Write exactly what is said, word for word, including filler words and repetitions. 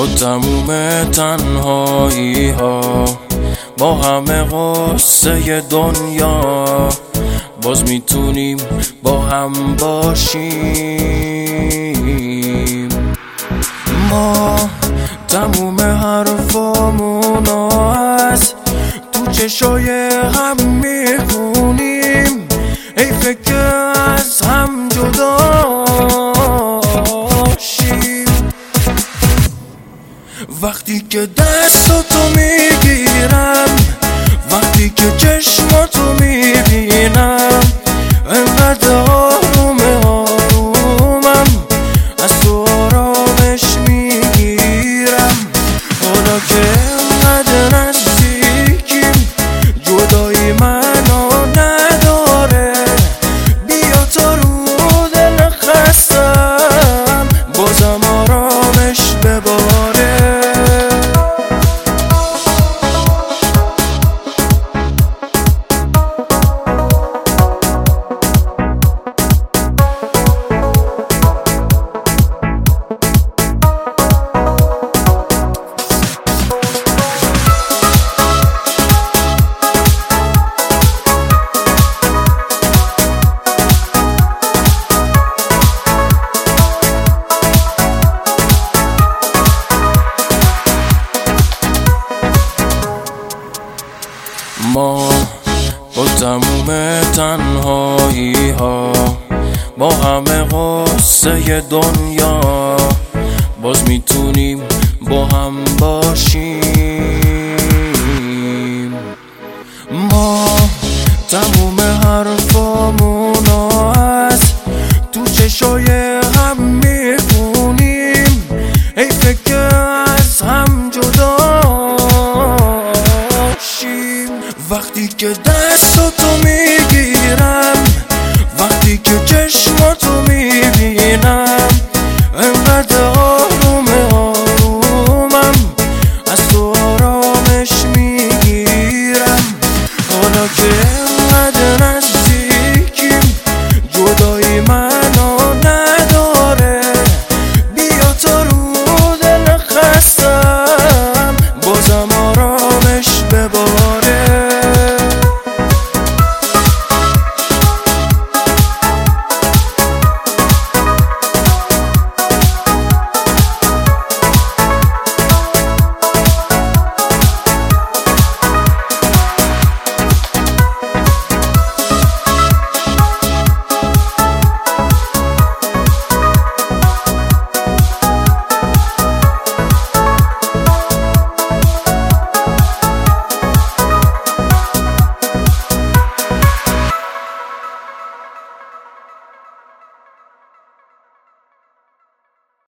با تموم تنهایی ها، با همه غصه دنیا، باز میتونیم با هم باشیم. ما تموم حرفامونو از تو چشای هم میخونیم، حیفه که از هم جدا شیم. وقتی که دستاتو میگیرم، وقتی که چشماتو میبینم، انقدر آرومه آرومم، از تو آرامش میگیرم. حالا که انقدر نزدیکیم، جدایی منو نداره، بیا تا رو دل خستم بازم آرامش بباره. ما با تموم تنهایی ها، با همه غصه دنیا، باز میتونیم با هم باشیم. ما تموم حرفامونو از تو چشای هم میخونیم، حیفه که از هم جدا شیم. وقتی که دستاتو میگیرم، وقتی که چشماتو میبینم، انقدر